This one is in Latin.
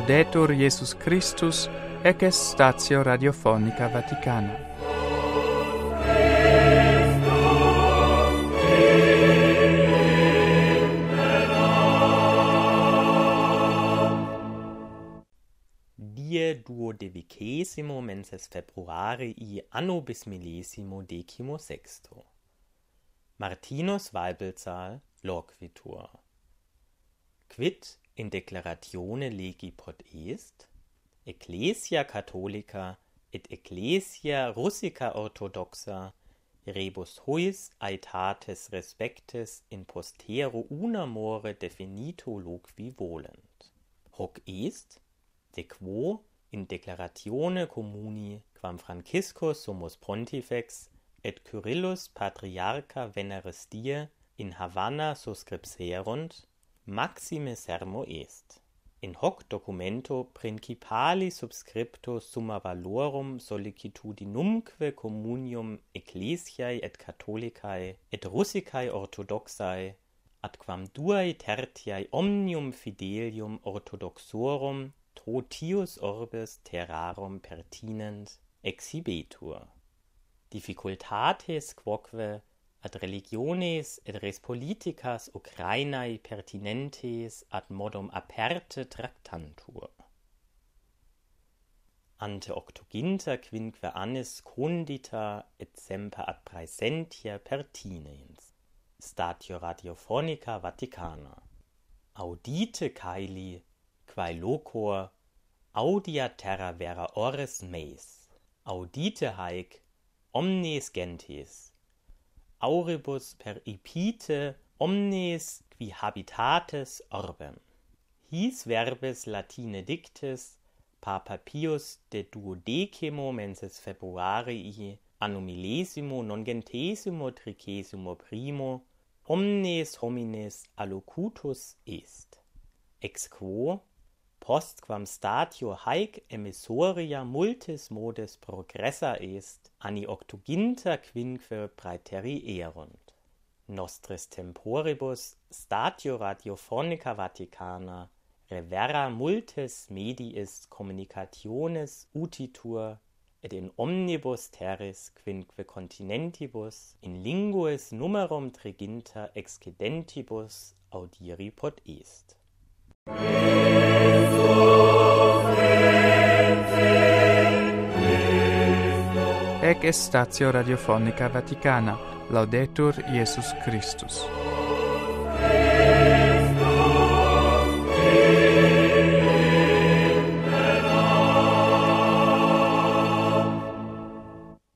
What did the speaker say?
Laudetur Jesus Christus, ec est statio radiofonica Vaticana. Die duodecimo menses februarii anno bismillesimo decimo sexto. Martinus Weibelzahl loquitur. Quid in declaratione legi pot est? Ecclesia Catholica et Ecclesia Russica Orthodoxa rebus huius aetates respectes in postero una more definito loqui volent. Hoc est, de quo in declaratione communi quam Franciscus summus pontifex et Cyrillus patriarcha veneris die in Havanna suscripserunt, maxime sermo est. In hoc documento principali subscripto summa valorum sollicitudinumque communium ecclesiae et catholicae et russicae orthodoxae ad quam duae tertiae omnium fidelium orthodoxorum totius orbis terrarum pertinent exhibetur. Difficultates quoque ad religiones et res politicas Ukrainae pertinentes ad modum aperte tractantur. Ante octoginta quinque annis condita et semper ad praesentia pertinens. Statio Radiophonica Vaticana. Audite caeli, quae locor, audia terra vera ores meis. Audite haec, omnes gentes, auribus per ipite omnes qui habitates orbem. His verbis latine dictis Papa Pius de duodecimo menses februarii anno millesimo nongentesimo tricesimo primo omnes homines allocutus est. Ex quo postquam statio haec emissoria multis modes progressa est, anni octoginta quinque praeteri erunt. Nostris temporibus statio Radiophonica Vaticana revera multis mediis communicationes utitur et in omnibus terris quinque continentibus in linguis numerum triginta excedentibus audiri pot est. Ec est statio radiofonica Vaticana. Laudetur Jesus Christus.